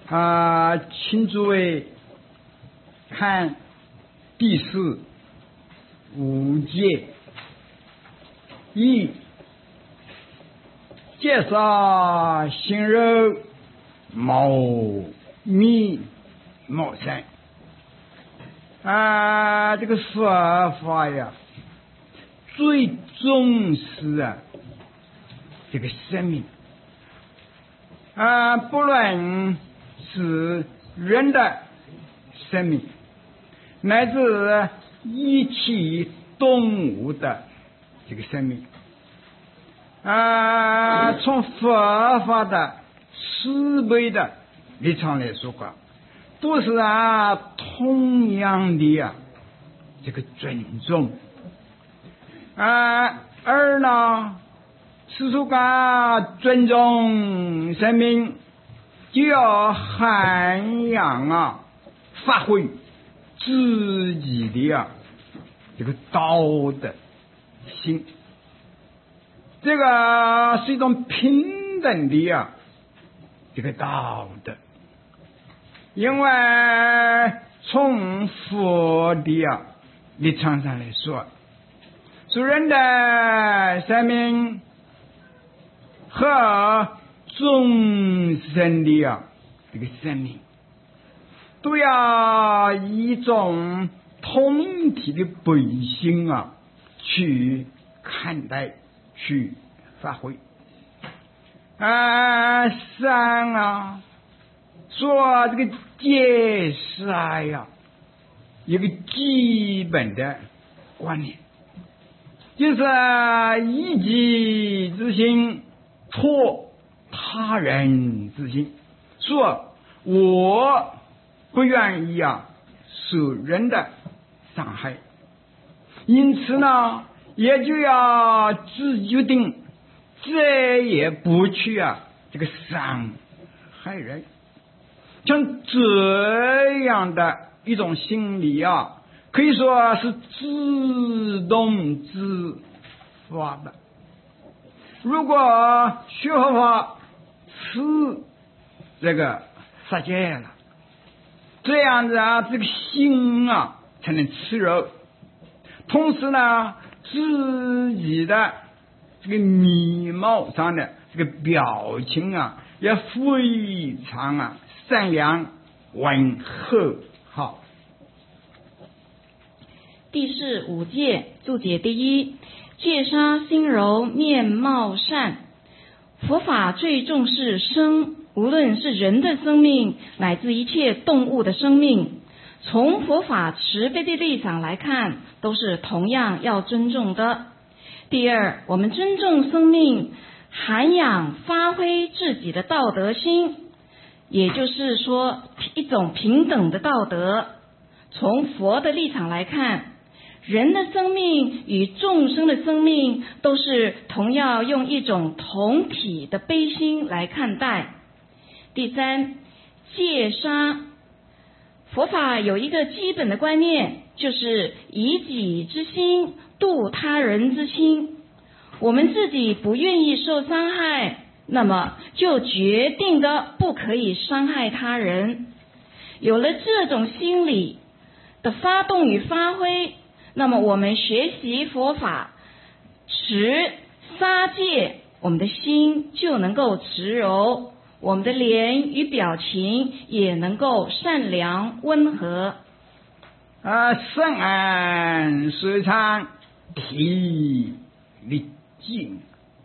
请诸位看第四五节一，介绍心肉茂密茂盛。这个佛法呀，最重视这个生命不论是人的生命，乃至一切动物的这个生命从佛法的慈悲的立场来说话，都是同样的这个尊重而呢，是说尊重生命，就要涵养发挥自己的这个道德心，这个是一种平等的这个道德。因为从佛的立场上来说，人的生命和众生的这个生命都要以一种同体的本性去看待，去发挥说这个解释一个基本的观念，就是一己之心托他人之心，说我不愿意受人的伤害，因此呢，也就要自决定再也不去这个伤害人。像这样的一种心理可以说是自动自发的。如果学佛法是这个实践了，这样子这个心才能慈柔，同时呢，自己的这个面貌上的这个表情也非常善良温和。好， 第四五戒注解第一，戒杀心柔面貌善。佛法最重视生，无论是人的生命乃至一切动物的生命，从佛法慈悲的立场来看，都是同样要尊重的。第二，我们尊重生命，涵养发挥自己的道德心，也就是说一种平等的道德。从佛的立场来看，人的生命与众生的生命都是同样用一种同体的悲心来看待。第三，戒杀。佛法有一个基本的观念，就是以己之心度他人之心。我们自己不愿意受伤害，那么就决定的不可以伤害他人。有了这种心理的发动与发挥，那么我们学习佛法持杀戒，我们的心就能够慈柔，我们的脸与表情也能够善良温和。 深谙随常体力静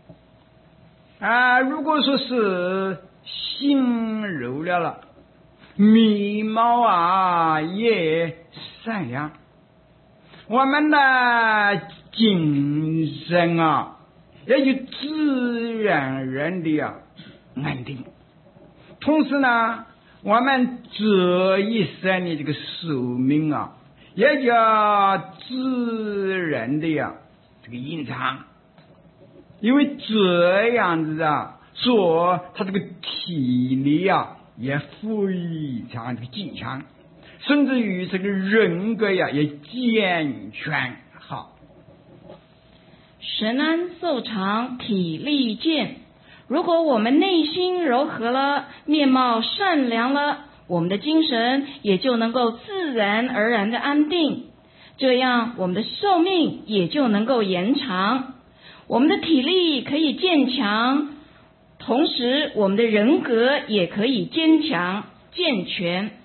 如果说是心柔了，面貌也善良，我们的精神也就自然人的安定。同时呢，我们这一生的这个寿命也叫自然的这个延长。因为这样子说他这个体力也非常的坚强，甚至于这个人格也健全。好， 神安寿长体力健， 如果我们内心柔和了，面貌善良了，我们的精神也就能够自然而然的安定，这样我们的寿命也就能够延长，我们的体力可以健强，同时我们的人格也可以坚强健全。